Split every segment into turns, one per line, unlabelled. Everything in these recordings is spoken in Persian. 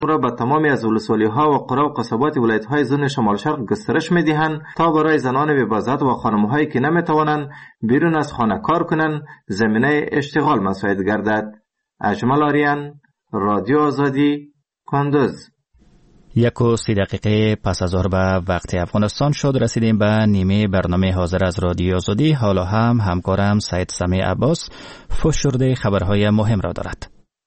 را به تمامی از ولسوالی‌ها و قرى و قصبات ولایت‌های زون شمال شرق گسترش می‌دهند تا برای زنان بی‌بضاعت و خانم‌هایی که نمی‌توانند بیرون از خانه کار کنند زمینه اشتغال مساعد گردد. اجمل آریان، رادیو آزادی، کندوز.
1:30 دقیقه پس از ظهر به وقت افغانستان شد. رسیدیم به نیمه برنامه حاضر از رادیو آزادی. حالا هم همکارم سید سمیع عباس فشرده خبرهای مهم را دارد.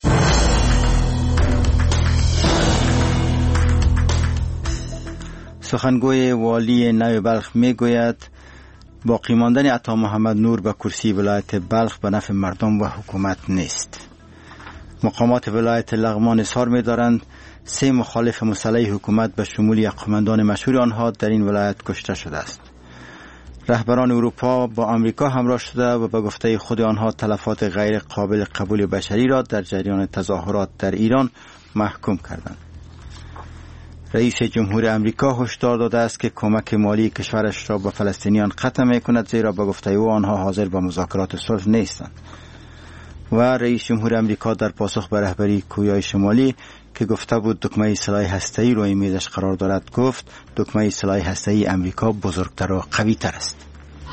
سخنگوی والی نو بلخ می گوید باقی ماندن عطا محمد نور به کرسی ولایت بلخ به نفع مردم و حکومت نیست. مقامات ولایت لغمان اظهار می دارند 3 مخالف مسلح حکومت به شمول یقهمندان مشهور آنها در این ولایت کشته شده است. رهبران اروپا با آمریکا همراه شده و به گفته خود آنها تلفات غیر قابل قبول بشری را در جریان تظاهرات در ایران محکوم کردند. رئیس جمهور آمریکا هشدار داده است که کمک مالی کشورش را به فلسطینیان قطع می‌کند، زیرا به گفته او آنها حاضر به مذاکرات صلح نیستند. و رئیس جمهور آمریکا در پاسخ به رهبری کره شمالی که گفته بود دکمه سلاح هسته‌ای روی میزش قرار دارد، گفت دکمه سلاح هسته‌ای آمریکا بزرگتر و قوی‌تر است.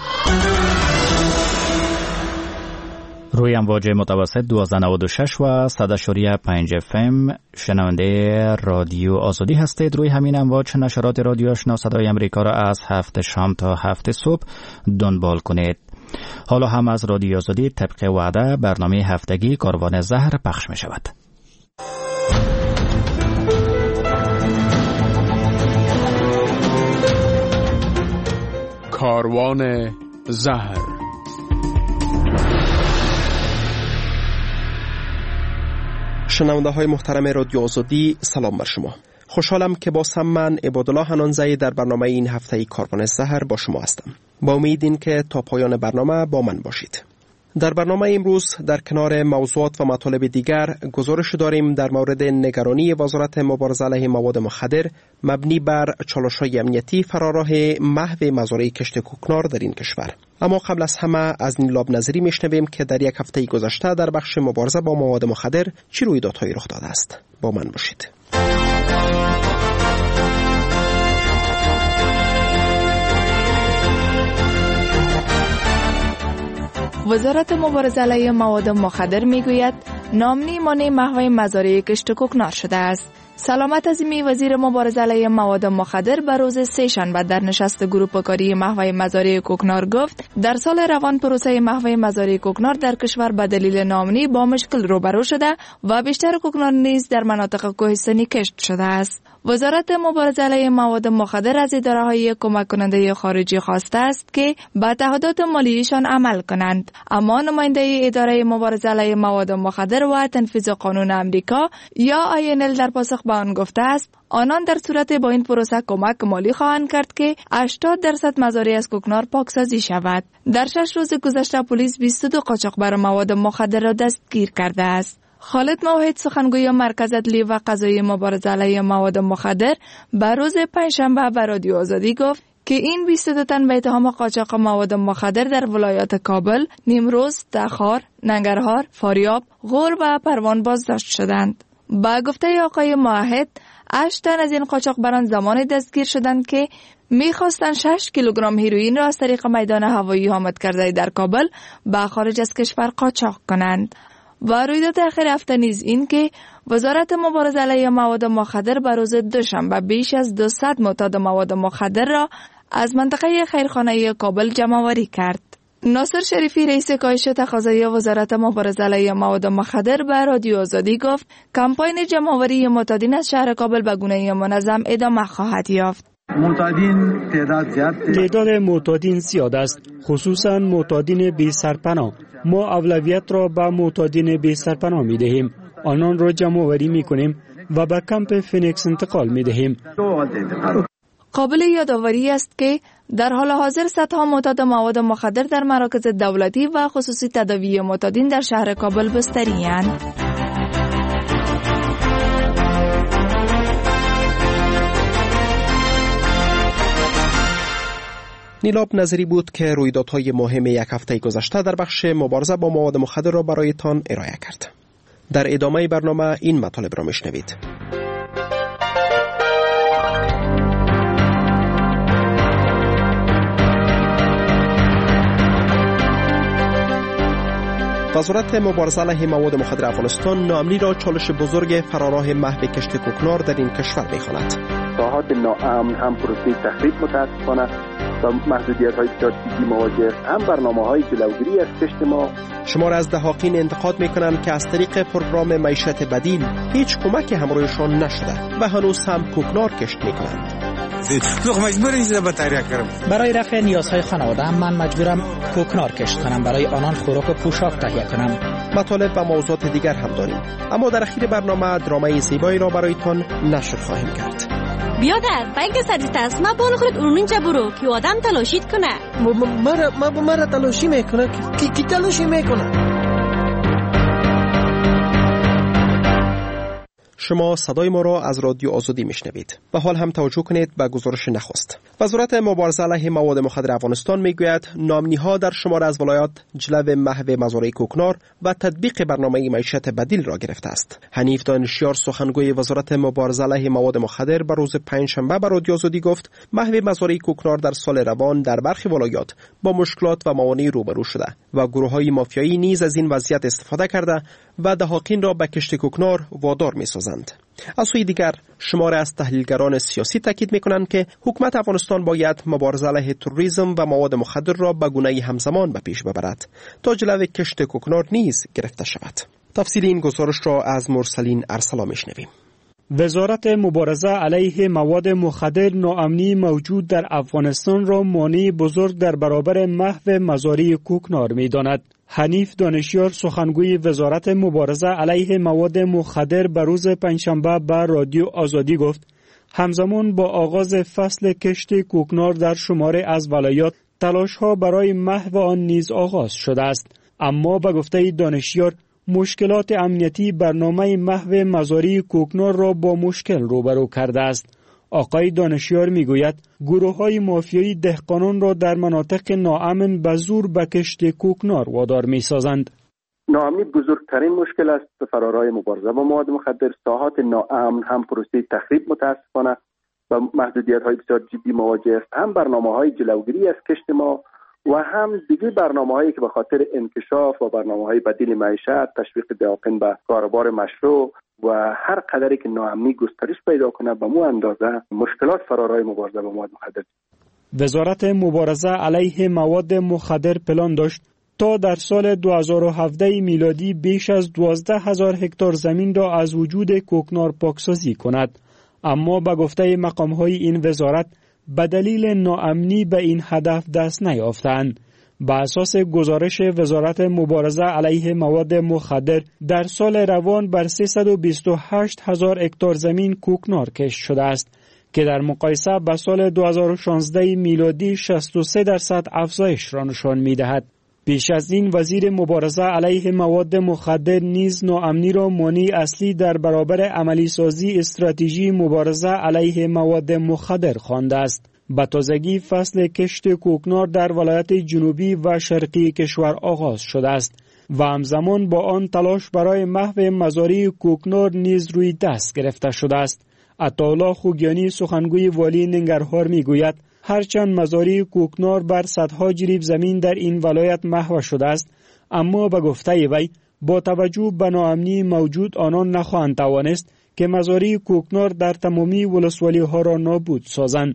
روی امواج متوسط 1296 و 100.5 FM شنونده رادیو آزادی هستید. روی همین امواج نشرات رادیو آشنا صدای امریکا را از 7 شام تا 7 صبح دنبال کنید. حالا هم از رادیو آزادی طبق وعده برنامه هفتگی کاروان زهر پخش می شود.
کاروان زهر. شنونده های محترم رادیو آزادی، سلام بر شما. خوشحالم که باز هم من عبادالله حنانزی در برنامه این هفته کاروان زهر با شما هستم. با امید این که تا پایان برنامه با من باشید. در برنامه امروز در کنار موضوعات و مطالب دیگر گزارش داریم در مورد نگرانی وزارت مبارزه علیه مواد مخدر مبنی بر چالش‌های امنیتی فراراه محو مزارع کشت کوکنار در این کشور. اما قبل از همه از نیلاب نظری میشنویم که در یک هفته گذشته در بخش مبارزه با مواد مخدر چه رویدادهایی رخ داده است. با من باشید.
وزارت مبارزه علیه مواد مخدر میگوید نام مانع محو مزارع کشت کوکنار شده است. سلامت عظیمی وزیر مبارزه علیه مواد مخدر به روز سه‌شنبه در نشست گروه کاری محو مزارع کوکنار گفت در سال روان پروسه محو مزارع کوکنار در کشور به دلیل نامنی با مشکل روبرو شده و بیشتر کوکنار نیز در مناطق کوهستانی کشت شده است. وزارت مبارزه علیه مواد مخدر از اداره‌های کمک کننده خارجی خواسته است که به تعهدات مالیشان عمل کنند، اما نماینده اداره مبارزه علیه مواد مخدر و تنفیذ قانون آمریکا یا INL در پاسخ به آن گفته است آنان در صورت با این پروسه کمک مالی خواهند کرد که 80% مزارع از کوکنار پاکسازی شود. در 6 روز گذشته پلیس 22 قاچاقبر مواد مخدر را دستگیر کرده است. خالد موحد سخنگوی مرکز عدلی و قضایی مبارزه علیه مواد مخدر به روز پنجشنبه به رادیو آزادی گفت که این 22 تن به اتهام قاچاق مواد مخدر در ولایات کابل، نیمروز، تخار، ننگرهار، فاریاب، غور و پروان بازداشت شدند. با گفته آقای موحد 8 تن از این قاچاقبران زمان دستگیر شدند که می‌خواستند 6 کیلوگرم هیروئین را از طریق میدان هوایی حامد کرده در کابل به خارج از کشور قاچاق کنند. و رویداد اخیر هفته نیز این که وزارت مبارزه علیه مواد مخدر به روز دوشنبه بیش از 200 معتاد مواد مخدر را از منطقه خیرخانه کابل جمع‌آوری کرد. ناصر شریفی رئیس کاهش تقاضای وزارت مبارزه علیه مواد مخدر به رادیو آزادی گفت کمپاین جمع‌آوری معتادین از شهر کابل به گونه منظم ادامه خواهد یافت.
تعداد معتادین زیاد است، خصوصا معتادین بی سرپناه. ما اولویت را به معتادین بی سرپناه می دهیم. آنان را جمع آوری می کنیم و به کمپ فینکس انتقال می دهیم.
قابل یادآوری است که در حال حاضر صدها معتاد مواد مخدر در مراکز دولتی و خصوصی تداوی معتادین در شهر کابل بستری اند.
نیلاب نظری بود که رویدادهای مهم یک هفته گذشته در بخش مبارزه با مواد مخدر را برایتان ارائه کرد. در ادامه برنامه این مطالب را میشنوید. وزارت مبارزه علیه مواد مخدر افغانستان ناامنی را چالش بزرگ فراراه محو کشت کوکنار در این کشور می‌خواند.
ساحات ناامن هم پروسه تخریب متاسفانه و محدودیت‌های بسیار جدی مواجه هم برنامه‌های جلوگیری از کشت ما.
شمار از دهاقین انتقاد می‌کنند که از طریق پروگرام معیشت بدیل هیچ کمکی همراهشان نشده و هنوز هم کوکنار کشت می‌کنند.
برای رفع نیازهای خانواده من مجبورم کوکنار کشت کنم، برای آنان خوراک و پوشاک تهیه کنم.
مطالب و موضوعات دیگر هم داریم، اما در اخیر برنامه درامای زیبایی را برایتان نشر خواهیم کرد.
بیادر بلکه سریعت است، ما بال خودت اونجا برو که آدم تلاشید کنه.
مرا تلاشی میکنه. کی تلاشی میکنه؟
شما صدای ما را از رادیو آزادی میشنوید. به حال هم توجه کنید به گزارش نخست. وزارت مبارزه علیه مواد مخدر افغانستان میگوید ناامنی‌ها در شمار از ولایات جلو محو مزارع کوکنار و تطبیق برنامه معیشت بدیل را گرفته است. حنیف دانشیار سخنگوی وزارت مبارزه علیه مواد مخدر به روز پنجشنبه به رادیو آزادی گفت محو مزارع کوکنار در سال روان در برخی ولایات با مشکلات و موانع روبرو شده و گروه‌های مافیایی نیز از این وضعیت استفاده کرده و دهاقین را به کشت کوکنار وادار می‌سازند. از سوی دیگر شمار از تحلیلگران سیاسی تاکید می‌کنند که حکومت افغانستان باید مبارزه علیه تروریسم و مواد مخدر را به گونه‌ای همزمان به پیش ببرد تا جلوی کشت کوکنار نیز گرفته شود. تفصیل این گزارش را از مرسلین ارسلا میشنویم.
وزارت مبارزه علیه مواد مخدر ناامنی موجود در افغانستان را مانع بزرگ در برابر محو مزارع کوکنار می‌داند. حنیف دانشیار سخنگوی وزارت مبارزه علیه مواد مخدر به روز پنجشنبه به رادیو آزادی گفت همزمان با آغاز فصل کشت کوکنار در شمار از ولایات تلاش‌ها برای محو آن نیز آغاز شده است، اما به گفته دانشیار مشکلات امنیتی برنامه محو مزارع کوکنار را با مشکل روبرو کرده است. آقای دانشیار میگوید گروه‌های مافیایی دهقانان را در مناطق ناامن به زور به کشت کوکنار وادار می‌سازند.
ناامنی بزرگترین مشکل است فرارای مبارزه با مواد مخدر. ساحات ناامن هم پروسه تخریب متاسفانه و محدودیت‌های بسیار جدی مواجه است، هم برنامه‌های جلوگیری از کشت ما و هم دیگه برنامه‌هایی که به خاطر انکشاف و برنامه‌های بدیل معیشت، تشویق دهاقین به کاروبار مشروع و هر قدری که ناامنی گسترش پیدا کنه به مو اندازه مشکلات فرارای مبارزه با مواد مخدر.
وزارت مبارزه علیه مواد مخدر پلان داشت تا در سال 2017 میلادی بیش از 12,000 هکتار زمین را از وجود کوکنار پاکسازی کند، اما به گفته مقام‌های این وزارت به دلیل ناامنی به این هدف دست نیافتند. با اساس گزارش وزارت مبارزه علیه مواد مخدر در سال روان بر 328,000 هکتار زمین کوکنار کشت شده است که در مقایسه با سال 2016 میلادی 63% افزایش را نشان می‌دهد. پیش از این وزیر مبارزه علیه مواد مخدر نیز ناامنی را مانع اصلی در برابر عملی سازی استراتژی مبارزه علیه مواد مخدر خوانده است. به تازگی فصل کشت کوکنار در ولایت جنوبی و شرقی کشور آغاز شده است و همزمان با آن تلاش برای محو مزارع کوکنار نیز روی دست گرفته شده است. عطاالله خوگیانی سخنگوی والی ننگرهار میگوید هرچند مزارع کوکنار بر صدها جریب زمین در این ولایت محو شده است، اما به گفته وی با توجه به ناامنی موجود آنان نخواهند توانست که مزارع کوکنار در تمامی ولسوالی‌ها را نابود سازند.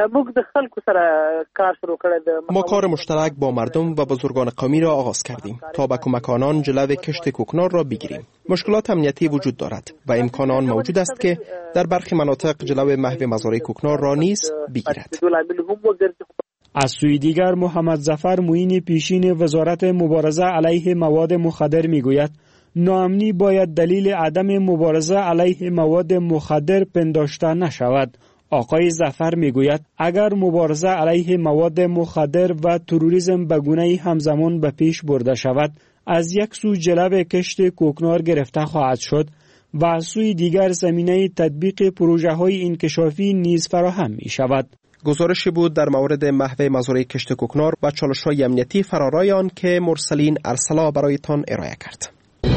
ما کار مشترک با مردم و بزرگان قومی را آغاز کردیم تا با کمک آنان جلوی کشت کوکنار را بگیریم. مشکلات امنیتی وجود دارد و امکان آن موجود است که در برخی مناطق جلوی محو مزارع کوکنار را نیز بگیرد.
از سوی دیگر محمد ظفر معین پیشین وزارت مبارزه علیه مواد مخدر میگوید ناامنی باید دلیل عدم مبارزه علیه مواد مخدر پنداشته نشود. آقای ظفر میگوید اگر مبارزه علیه مواد مخدر و تروریسم به گونه‌ای همزمان به پیش برده شود، از یک سو جلب کشت کوکنار گرفته خواهد شد و از سوی دیگر زمینه تطبیق پروژه‌های انکشافی نیز فراهم می شود.
گزارشی بود در مورد محو مزارع کشت کوکنار و چالش‌های امنیتی فرارای آن که مرسلین ارسلا برایتان ارائه کرد.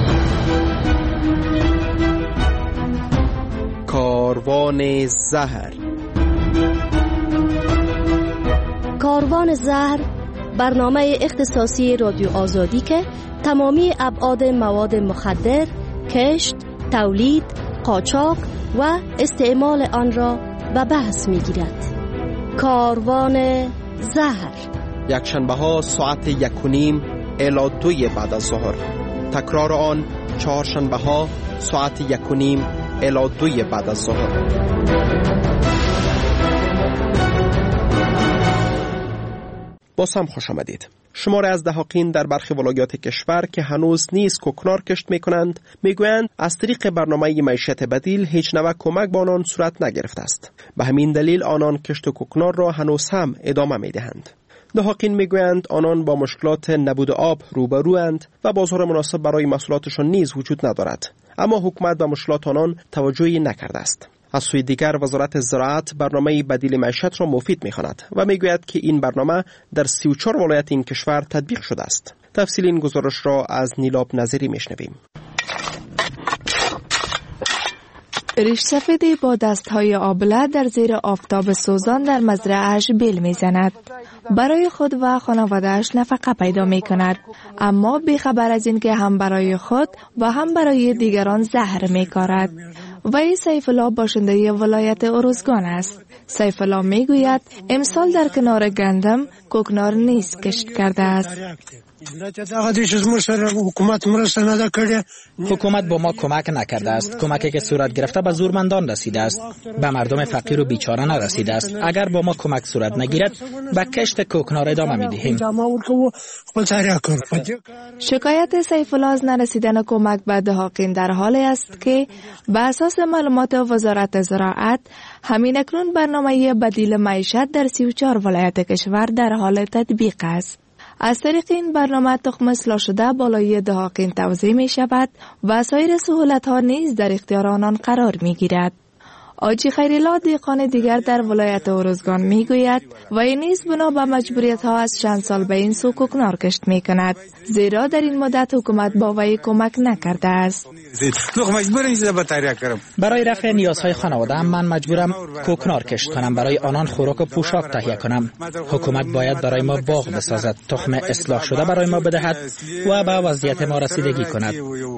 کاروان زهر.
کاروان زهر برنامه اختصاصی رادیو آزادی که تمامی ابعاد مواد مخدر، کشت، تولید، قاچاق و استعمال آن را به بحث می‌گیرد. کاروان زهر،
یکشنبه ها ساعت 1:30 الی 2 بعد از ظهر. تکرار آن چهارشنبه ها ساعت 1:30 الی 2 بعد از ظهر. باز هم خوش آمدید. شماره از دهاقین در برخی ولایات کشور که هنوز نیز کوکنار کشت می‌کنند میگویند از طریق برنامه معیشت بدیل هیچ نوع کمک به آنان صورت نگرفته است. به همین دلیل آنان کشت کوکنار را هنوز هم ادامه می‌دهند. دهاقین میگویند آنان با مشکلات نبود آب روبروند و بازار مناسب برای محصولاتشان نیز وجود ندارد، اما حکومت به مشکلات آنان توجهی نکرده است. از سوی دیگر وزارت زراعت برنامه بدیل معیشت را مفید می‌خواند و میگوید که این برنامه در 34 ولایت این کشور تطبیق شده است. تفصیل این گزارش را از نیلاب نظری میشنویم.
ریش سفیدی با دستهای آبله در زیر آفتاب سوزان در مزرعه‌اش بیل می‌زند. برای خود و خانواده‌اش نفقه پیدا می‌کند، اما بی‌خبر از این که هم برای خود و هم برای دیگران زهر می‌کارد. وی سیف الله باشنده ولایت ارزگان است. سیف الله میگوید امسال در کنار گندم کوکنار نیز کشت کرده است.
حکومت با ما کمک نکرده است. کمکی که صورت گرفته به زورمندان رسیده است، به مردم فقیر و بیچاره نرسیده است. اگر با ما کمک صورت نگیرد به کشت کوکنار ادامه میدهیم.
شکایت سیف الله از نرسیدن کمک به دهاقین در حالی است که به اساس معلومات وزارت زراعت همین اکنون برنامه بدیل معیشت در 34 ولایت کشور در حال تطبیق است. از طریق این برنامه تخم اصلاح شده بالای دهاقین توزیع می شود و سایر سهولت ها نیز در اختیار آنان قرار می گیرد. آجی خیری‌الله دیقان دیگر در ولایت ارزگان می گوید و این نیز بنا به مجبوریت ها از چند سال به این سو کوکنار کشت می کند، زیرا در این مدت حکومت با وی کمک نکرده است.
برای رفع نیازهای خانواده من مجبورم کوکنار کشت کنم، برای آنان خوراک و پوشاک تهیه کنم. حکومت باید برای ما باغ بسازد، تخم اصلاح شده برای ما بدهد و به وضعیت ما رسیدگی کند.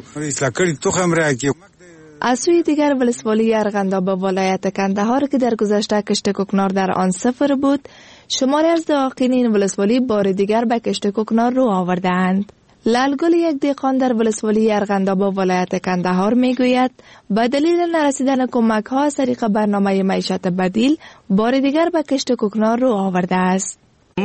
از سوی دیگر ولسوالی ارغنداب ولایت کندهار که در گذشته کشت کوکنار در آن صفر بود، شماری از دهاقین این ولسوالی بار دیگر به کشت کوکنار رو آورده‌اند. لالگل یک دیقان در ولسوالی ارغنداب ولایت کندهار میگوید به دلیل نرسیدن کمک ها از طریق برنامه معیشت بدیل بار دیگر به کشت کوکنار رو آورده است.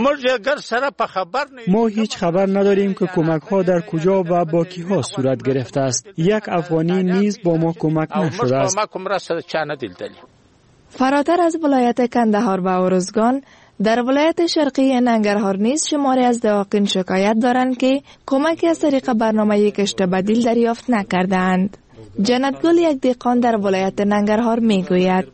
ما هیچ خبر نداریم که کمک ها در کجا و با کی ها صورت گرفته است. یک افغانی نیز با ما کمک نشده است.
فراتر از ولایت کندهار و ارزگان، در ولایت شرقی ننگرهار نیز شماری از دهاقین شکایت دارند که کمکی از طریق برنامه کشت بدیل دریافت نکردند. جنتگل یک دیقان در ولایت ننگرهار میگوید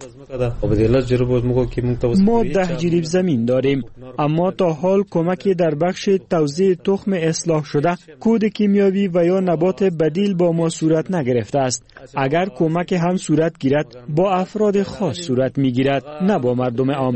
ما 10 جریب زمین داریم، اما تا حال کمکی در بخش توزیع تخم اصلاح شده، کود کیمیاوی و یا نبات بدیل با ما صورت نگرفته است. اگر کمک هم صورت گیرد با افراد خاص صورت میگیرد، نه با مردم عام.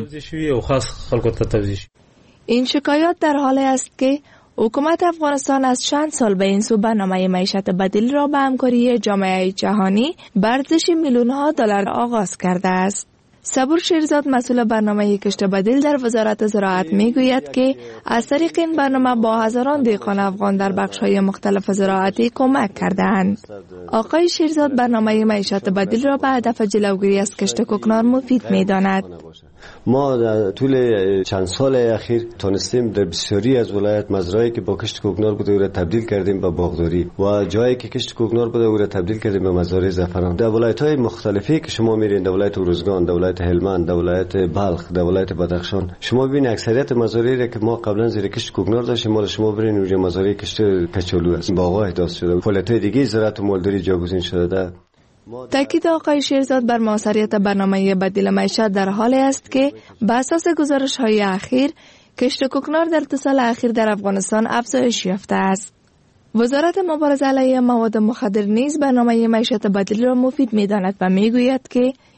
این شکایات در حالی است که حکومت افغانستان از چند سال به این سو برنامه معیشت بدیل را به همکاری جامعه جهانی به ارزش میلیون‌ها دلار آغاز کرده است. صبور شیرزاد مسئول برنامه کشت بدیل در وزارت زراعت میگوید که از طریق این برنامه با هزاران دیقان افغان در بخش‌های مختلف زراعتی کمک کرده‌اند. آقای شیرزاد برنامه معیشت بدیل را به هدف جلوگیری از کشت کوکنار مفید می‌داند.
ما در طول چند سال اخیر تونستیم در بسیاری از ولایت مزرعه‌ای که با کشت کوکنار بوده او را تبدیل کردیم به باغداری و جایی که کشت کوکنار بوده او را تبدیل کردیم به مزارع زعفران. در ولایت‌های مختلفی که شما میرین، در ولایت ارزگان، در ولایت هلمند، در ولایت بلخ، در ولایت بدخشان، شما ببینید اکثریت مزارعی را که ما قبلا زیر کشت کوکنار داشتیم، مال شما برین اونجا مزارع کشت کچالو است. باغ‌ها احداث شده، فعالیت‌های دیگه زراعت و مالداری جایگزین شده.
تاکید آقای شیرزاد بر موثریت برنامه بدیل معیشت در حالی است که بر اساس گزارش‌های اخیر کشت کوکنار در 2 سال اخیر در افغانستان افزایش یافته است. وزارت مبارزه علیه مواد مخدر نیز برنامه معیشت بدیل را مفید می‌داند و می‌گوید که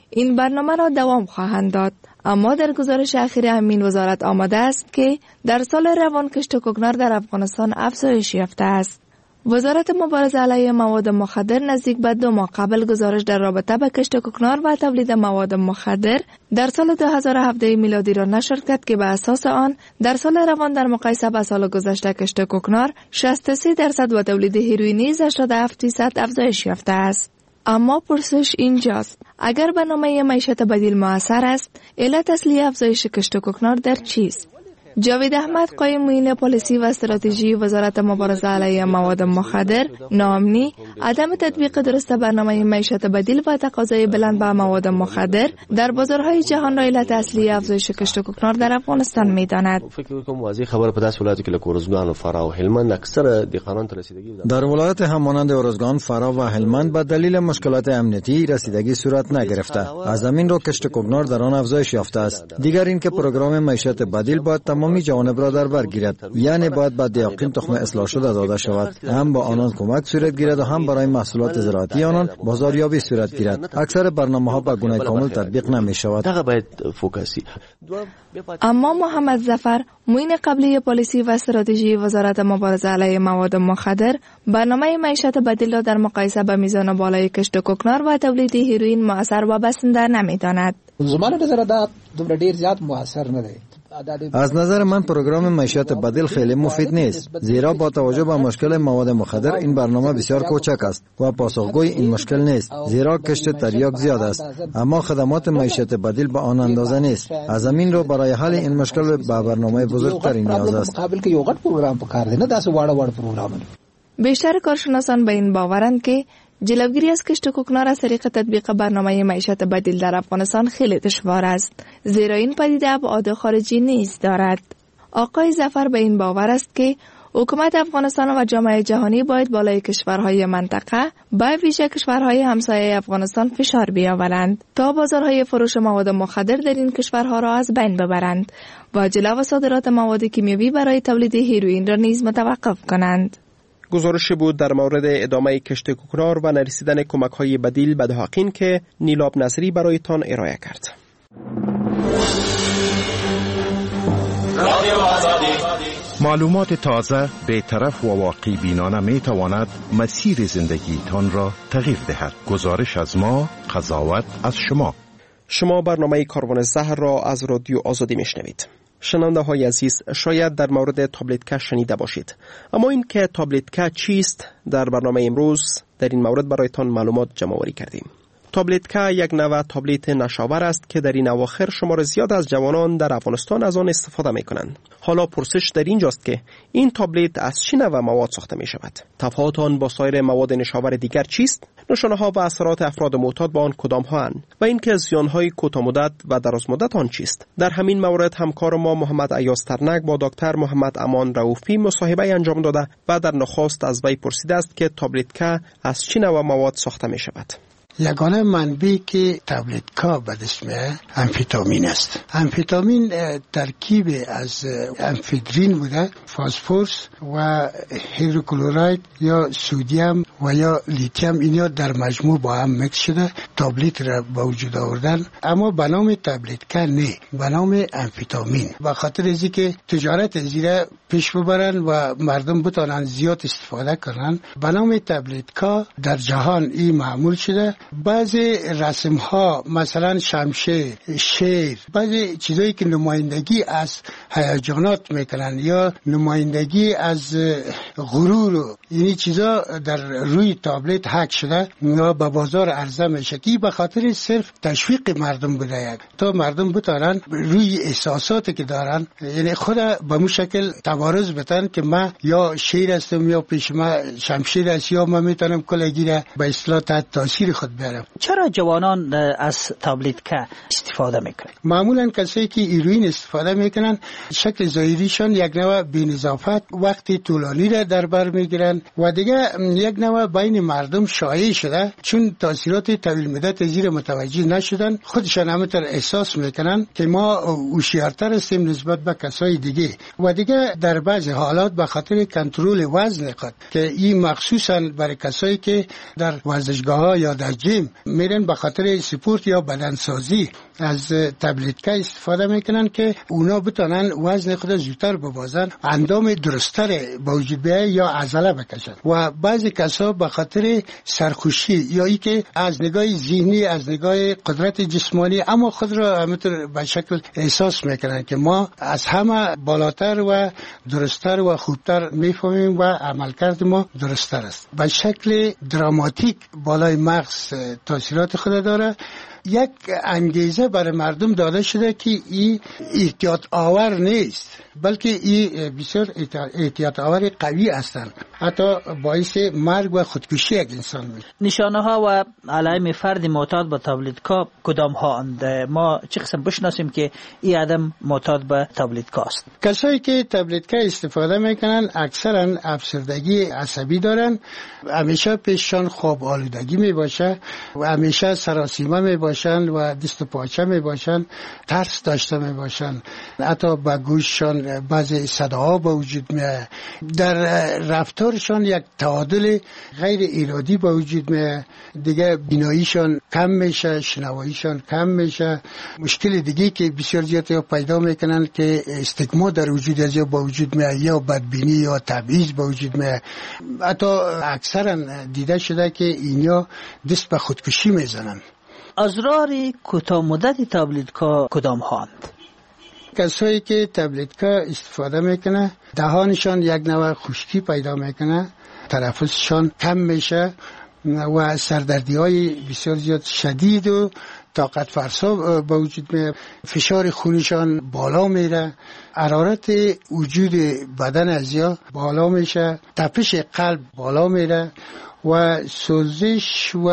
این برنامه را دوام خواهند داد. اما در گزارش اخیر همین وزارت آمده است که در سال روان کشت کوکنار در افغانستان افزایش یافته است. وزارت مبارزه علیه مواد مخدر نزدیک به 2 ماه قبل گزارش در رابطه با کشت کوکنار و تولید مواد مخدر در سال 2017 میلادی را نشر کرد که به اساس آن در سال روان در مقایسه با سال گذشته کشت کوکنار 63% و تولید هیروئینی 87% افزایش یافته است. اما پرسش اینجاست: اگر برنامه معیشت بدیل مؤثر است، علت اصلی افزایش کشت کوکنار در چیست؟ جاوید احمد، قایم معین پالیسی و استراتژی وزارت مبارزه علیه مواد مخدر نامنی، عدم تطبیق درست برنامه معیشت بدیل و تقاضای بلند به مواد مخدر در بازارهای جهان را علت اصلی افزایش کشت کوکنار در افغانستان می‌داند.
فکر کوم واضح خبر په داسې ولایتو کې لکه ارزګان او فراه او هلمند اکثر دهقانان ته رسیدگی
در ولایت همانند ارزگان، فراه و هلمند به دلیل مشکلات امنیتی رسیدگی صورت نگرفته. از زمین را کشت کوکنار در آن افزایش یافته است. دیگر اینکه پروگرام معیشت بدیل باید تمامی جوانب را در بر گیرد، یعنی باید به دیاقین تخم اصلاح شده داده شود، هم با آنان کمک صورت گیرد و هم برای محصولات زراعتی آنان بازاریابی صورت گیرد. اکثر برنامه‌ها به گونه کامل تطبیق نمی شود.
اما محمد ظفر، معین قبلی پالیسی و استراتژی وزارت مبارزه علیه مواد مخدر، برنامه معیشت بدیل را در مقایسه با میزان بالای کشت کوکنار و تولید هیروئین مؤثر و بسنده نمی‌داند.
زمان نظر دا دومره ډیر زیات مؤثر نه دی.
از نظر من پروگرام معیشت بدیل خیلی مفید نیست، زیرا با توجه به مشکل مواد مخدر این برنامه بسیار کوچک است و پاسخگوی این مشکل نیست، زیرا کشت تریاک زیاد است، اما خدمات معیشت بدیل به آن اندازه نیست. از همین رو برای حل این مشکل به برنامه بزرگتری نیاز است.
مقابل که یو غټ پروگرام پکار دی، نه داسې واړه پروگرام.
بیشتر کارشناسان به این باورند که جلوگیری از کشت کوکنار از طریق تطبیق برنامه معیشت بدیل در افغانستان خیلی دشوار است، زیرا این پدیده ابعاد خارجی نیز دارد. آقای ظفر به این باور است که حکومت افغانستان و جامعه جهانی باید بالای کشورهای منطقه، به ویژه کشورهای همسایه افغانستان فشار بیاورند تا بازارهای فروش مواد مخدر در این کشورها را از بین ببرند و جلو صادرات مواد کیمیایی برای تولید هیروئین را نیز متوقف کنند.
گزارش بود در مورد ادامه کشت کوکنار و نرسیدن کمک‌های بدیل به دهقین که نیلاب نصری برایتان ارائه کرد.
معلومات تازه، بی‌طرف و واقعی بینانه می تواند مسیر زندگیتان را تغییر دهد. گزارش از ما، قضاوت از شما.
شما برنامه کاروان زهر را از رادیو آزادی میشنوید. شنونده های عزیز، شاید در مورد تابلت که شنیده باشید، اما این که تابلت که چیست در برنامه امروز در این مورد برایتان معلومات جمع آوری کردیم. تابلت که یک نوع تابلت نشاور است که در این اواخر شمار زیاد از جوانان در افغانستان از آن استفاده می کنند. حالا پرسش در اینجاست که این تابلت از چه نوع مواد ساخته می شود؟ تفاوت آن با سایر مواد نشاور دیگر چیست؟ نشانه ها و اثرات افراد معتاد با آن کدام ها اند؟ و اینکه زیانهای کوتاه مدت و دراز مدت آن چیست؟ در همین مورد همکار ما محمد ایاز ترنک با دکتر محمد امان رؤوفی مصاحبه انجام داده و در نخست از وی پرسیده است که تابلت که از چه نوع مواد ساخته می شود؟
یگانه منبعی که تابلت کا به اسم امفتامین است. امفتامین ترکیب از امفدرین بوده، فسفرس و هیدروکلوراید یا سودیم و یا لیتیم، اینا در مجموع با هم مکس شده تابلت را به وجود آوردن، اما به نام تابلت کا نه، به نام امفتامین، به خاطر از اینکه تجارت زیرا پیش ببرن و مردم بتونن زیاد استفاده کنن. به نام تابلت کا در جهان این معمول شده. بعضی رسم ها مثلا شمشیر، شیر، بعضی چیزایی که نمایندگی از هیجانات میکنن یا نمایندگی از غرور، یعنی چیزا در روی تابلت حک شده یا به بازار عرضه میشه که به خاطر صرف تشویق مردم بوده تا مردم بتونن روی احساساتی که دارن، یعنی خود به مو شکل تبارز بتن که من یا شیر هستم یا پیش من شمشیر است یا من میتونم کلگی را به اصلاح تحت تاثیر خود بیارم.
چرا جوانان از تابلت که استفاده میکنن؟
معمولا کسایی که هیروئین استفاده میکنن شکل ظاهریشان یک نوع بی‌نظافت وقتی طولانی را در بر میگیرن و دیگه یک نوع بین مردم شایع شده، چون تاثیرات طویل مدت زیر متوجه نشدن خودشان همینطور احساس میکنن که ما هوشیارتر هستیم نسبت به کسای دیگه و دیگه در بعض حالات به خاطر کنترل وزن خود که این مخصوصا برای کسایی که در ورزشگاه‌ها یا در جیم میرن به خاطر سپورت یا بدنسازی از تبلیتکا استفاده میکنن که اونا بتونن وزن خود زودتر ببازن، اندام درستر به وجود بیاید یا عضله بکشن. و بعضی کسا به خاطر سرخوشی یا ای که از نگاه ذهنی از نگاه قدرت جسمانی اما خود را همینطور به شکل احساس میکنن که ما از همه بالاتر و درستر و خوبتر میفهمیم و عملکرد ما درستر است. به شکل دراماتیک بالای مغز تاثیرات خود داره. یک انگیزه برای مردم داده شده که این احتیاط آور نیست، بلکه این بسیار احتیاط آور قوی هستند، حتی باعث مرگ و خودکشی یک انسان میشه.
نشانه ها و علائم فرد معتاد به تابلتکا کدام ها اند؟ ما چه قسم بشناسیم که این آدم معتاد به تابلتکا است؟
کسایی که تابلتکا استفاده میکنن اکثرا افسردگی عصبی دارن، همیشه پیششان خواب آلودگی میباشه و همیشه سراسیمه میباشن و دست و پاچه میباشن، ترس داشته میباشن، حتی به گوششان بعضی صداها به وجود میاد، در رفتارشان یک تعادل غیر ارادی به وجود میاد، دیگه بیناییشان کم میشه، شنواییشان کم میشه. مشکل دیگه که بسیار زیاد پیدا میکنن که استگما در وجود از یا به وجود میاد یا بدبینی یا تبعیض به وجود میاد. حتی اکثرا دیده شده که اینا دست به خودکشی میزنن.
اضرار کوتاه مدت تابلتکا کدام هاند؟
کسایی که تابلتکا استفاده میکنه دهانشان یک نوع خشکی پیدا میکنه، تنفسشان کم میشه و سردردی های بسیار زیاد شدید و طاقت فرسا به وجود میاد، فشار خونشان بالا میره، حرارت وجود بدن از یا بالا میشه، تپش قلب بالا میره و سوزش و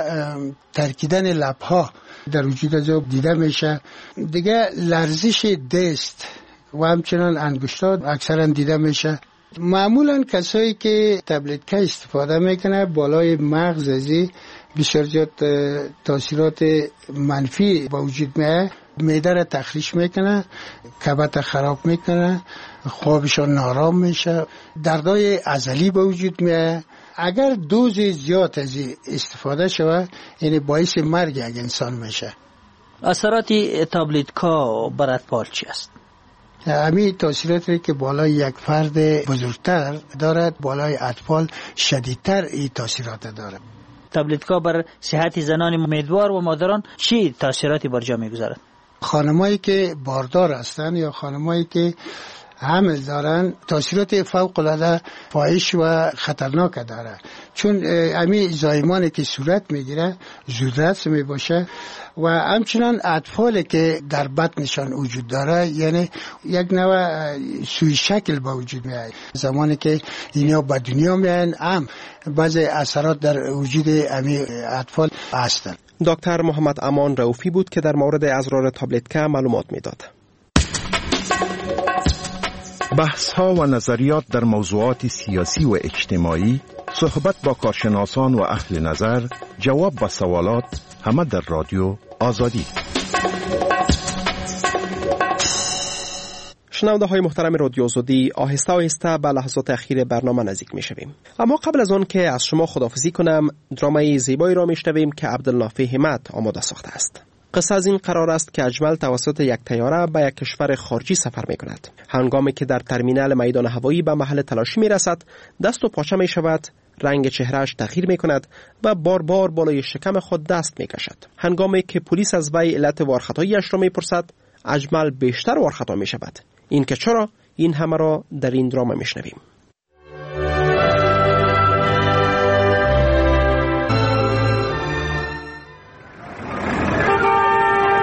ترکیدن لبها در وجود از دیده میشه. دیگه لرزش دست و همچنان انگشتا اکثرا دیده میشه. معمولا کسایی که تابلتکا استفاده میکنه بالای مغز ازی بسیار زیاد تاثیرات منفی با وجود میاد، معده را تخریش میکنه، کبد خراب میکنه، خوابشان نارام میشه، دردای عضلی به وجود میاد. اگر دوز زیاد از استفاده شود یعنی باعث مرگ یک انسان میشه.
اثرات تابلتکا بر اطفال چی است؟
همین تاثیراتی که بالای یک فرد بزرگتر دارد بالای اطفال شدیدتر این تاثیرات دارد.
تابلتکا بر صحت زنان امیدوار و مادران چی تاثیراتی بر جا میگذارد؟
خانمایی که باردار هستند یا خانمایی که حمل دارن تاثیرات فوق العاده فاحش و خطرناک داره، چون همین زایمانی که صورت میگیره زودرس میباشه و همچنان اطفالی که در بطنشان وجود داره یعنی یک نوع سوی شکل با وجود میاد. زمانی که اینا به دنیا میان هم بعضی اثرات در وجود همین اطفال هستن.
دکتر محمد امان رؤوفی بود که در مورد اضرار تابلتکا معلومات میداد.
بحث ها و نظریات در موضوعات سیاسی و اجتماعی، صحبت با کارشناسان و اهل نظر، جواب به سوالات، همه در رادیو آزادی.
شنونده های محترم رادیو آزادی، آهسته آهسته به لحظات اخیر برنامه نزدیک می شویم. اما قبل از آن که از شما خداحافظی کنم، درامای زیبایی را می شنویم که عبدالنافع همت آماده ساخته است. قصه از این قرار است که اجمل توسط یک طیاره به یک کشور خارجی سفر می کند. هنگامی که در ترمینال میدان هوایی به محل تلاشی می رسد، دست و پاچه می شود، رنگ چهرهش تغییر می کند و بار بار بالای شکم خود دست می کشد. هنگامی که پلیس از وی علت وارخطاییش را می پرسد، اجمل بیشتر وارخطا می شود. این که چرا؟ این همه را در این دراما می شنویم.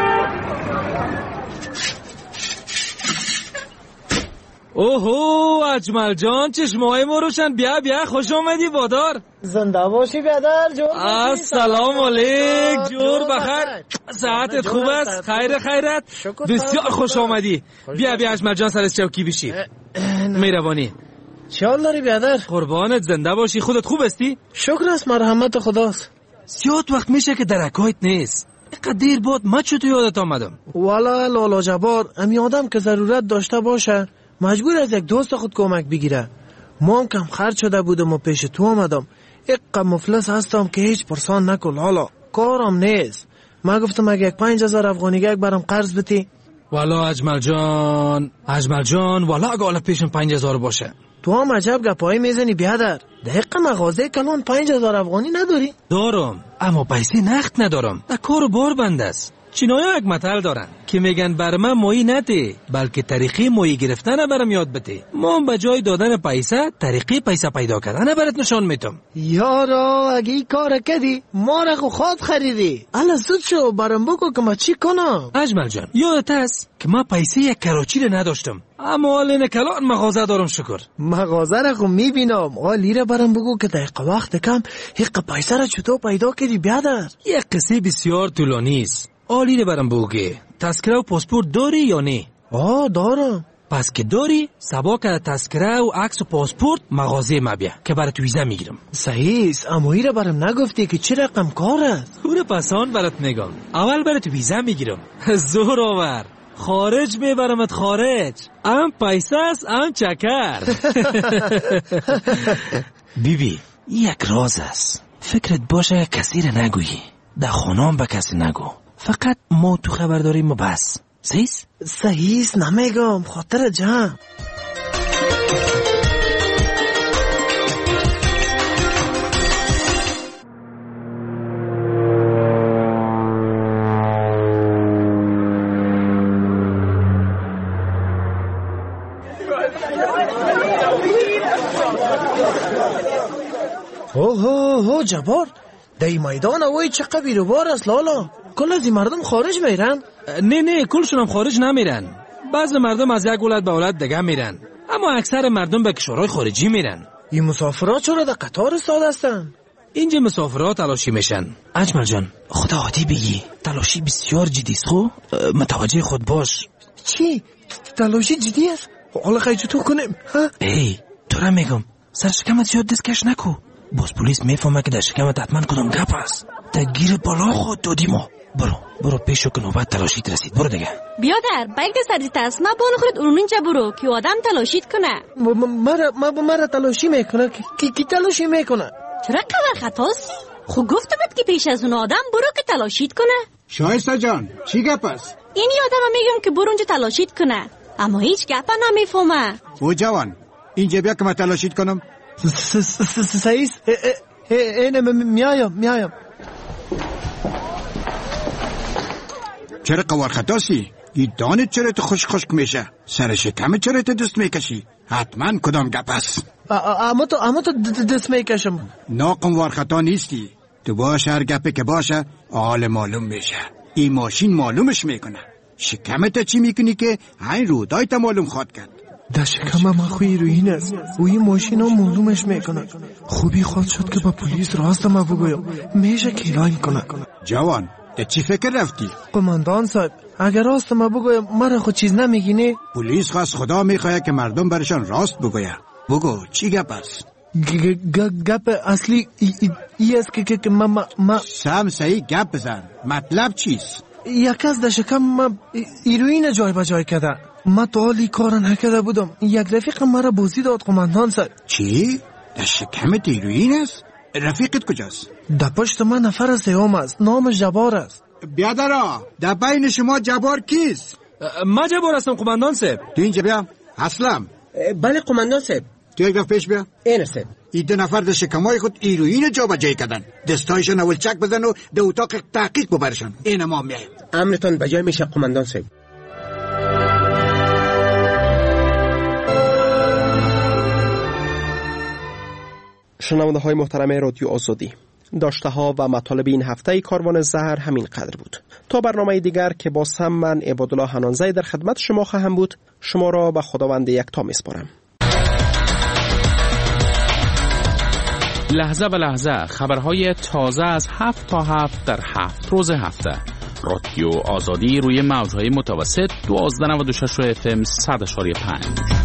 اوهو
اجمل جان، چشمای ما روشن. بیا خوش آمدی بادار.
زنده باشی بیادر جور.
السلام علیک، جور بخیر. ساعتت خوب است؟ خیرت. بسیار خوش آمدی. بیا اجمل جان سر چوکی بشی. مهربانی.
چه حال داری بیادر؟
قربانت، زنده باشی. خودت خوب هستی؟
شکر است، مرحمت خداست.
زیاد وقت میشه که درکایت نیست. اینقدر دیر بود ما چطور یادت آمدم؟
والا لالا جبار، امی آدم که ضرورت داشته باشه مجبور از یک دوست خود کمک بگیره. ما هم کم خرج شده بودم و پیش تو آمدم. اینقدر مفلس هستم که هیچ پرسان نکن لالا، کارم نیست. ما گفتم اگه 5000 افغانیگک برام قرض بدی.
والا اجمل جان والا اگه حالا پیشم 5000 باشه.
تو هم عجب گپایی میزنی بیادر. دقیقا مغازه کلان 5000 افغانی نداری؟
دارم، اما پیسه نقد ندارم. در کار بار بند است. چینایا یک متل دارن که میگن بر من مایی نده، بلکه طریقه مایی گرفتن برام یاد بده. ما به جای دادن پیسه طریقه پیسه پیدا کردن برات نشان میدم.
یارا اگه این کار کردی ما را خود خریدی. الا زود شو برام بگو که ما چی کنم.
اجمل جان، یادت است که ما پیسه یک کراچی رو نداشتم، اما حالا کلان مغازه دارم. شکر.
مغازه را خو میبینم. حالی را برام بگو که دقیقه وقت کم حق پیسه را چطور پیدا کردی بیادر؟
یک قصه بسیار طولانی است. آلی رو برام بگو، تذکره و پاسپورت داری یا نه؟
دارم.
پس که داری سبا که تذکره و عکس و پاسپورت مغازه ما بیا که برات ویزا میگیرم.
صحیح است، اما این رو برام نگفتی که چه رقم کار است؟
پور پسان برات میگم. اول برات ویزا میگیرم. زور آور. خارج میبرمت خارج. ام پیسه است ام چکر. بیبی یک راز است، فکرت باشه کسی رو نگویی. در خونام به کسی نگو، فقط ما تو خبر داریم و بس.
صحیح است، نمیگم، خاطر جمع. اوه جبار، در این میدان اوی چه قبیل بار است لالا. کل از این مردم خارج میرن؟
نه کلشون هم خارج نمیرن. بعض مردم از یک ولایت به ولایت دیگه میرن، اما اکثر مردم به کشورهای خارجی میرن.
این مسافرات چرا در قطار استاد هستن؟
اینجا مسافرات تلاشی میشن. اجمل جان خدا عادی بگی، تلاشی بسیار جدی است. خب متوجه خود باش.
چی؟ تلاشی جدی است؟ حالا خیلی چطور کنیم؟
ای تو را میگم سر شکمت زیاد دستکش نکو. باز پلیس میفهمه که در شکمت حتما کدام گپ است. در گیر بالا خود دادی ما. برو پیشو که نوبت تلاشیت رسید. برو دیگه.
بیادر بلکه سریت است، ما بانو خورد اونینجا برو که آدم تلاشیت کنه.
مرا تلاشی میکنه؟ کی تلاشی میکنه؟
چرا قدر خطاست؟ خب گفتمت که پیش از اون آدم برو که تلاشیت کنه.
شایسته جان چی گپ است؟
اینی آدم میگم که برو اونجا تلاشیت کنه، اما هیچ گپ نمیفهمه.
او جوان اینجا بیا که من تلاشیت کنم.
صحیح اینه میایم.
چرا قوار خطاسی؟ این دانت چرا تو خشک میشه؟ سر شکمت چرا تو دست میکشی؟ حتما کدام گپ است.
اما تو دست میکشم.
ناقموار خطا نیستی. تو باشه هر گپی که باشه حال معلوم میشه. این ماشین معلومش میکنه. شکمت چی میکنی که این رودایت معلوم خواد کرد؟
در شکم من خوی روین است و این ماشین ها معلومش میکنه. خوبی خواد شد که با پلیس راست ما بگویم، میشه کیلاین کنه.
جوان ده چی فکر رفتی؟
قماندان صاحب اگر راست ما بگویم مرا خود چیز نمیگینه؟
پلیس خواست خدا میخواه که مردم برشان راست بگوید. بگو چی گپ است؟
گپ اصلی ای است که ما
سم صحیح گپ بزن. مطلب چیست؟
یک از در شکم ما ایروین جای بجای کرده. ما تا حالی کار نکرده بودم. یک رفیق مرا بازی داد قماندان صاحب.
چی؟ در شکمت ایروین است؟ رفیقت کجاست؟
در پشت من نفر سیوم است، نامش جبار است.
بیادرا در بین شما جبار کیست؟
ما جبار هستم قماندان صاحب.
تو اینجا بیا. اسلم.
بله قماندان صاحب.
تو یک دفعه پیش بیا.
این صاحب.
این دو نفر در شکمای خود ایروین جا بجای کردن. دستایشان اول چک بزن و در اتاق تحقیق ببرشان. این ما میایم.
امرتان بجای میشه قماندان صاحب. شنونده های محترم رادیو آزادی، داشته ها و مطالب این هفته کاروان زهر همین قدر بود. تا برنامه دیگر که با من عبادالله حنانزی در خدمت شما خواهم بود، شما را به خداوند یکتا میسپارم.
لحظه به لحظه خبرهای تازه از 7 تا 7 در 7 روز هفته. رادیو آزادی روی موجهای متوسط 1296 FM 100.5.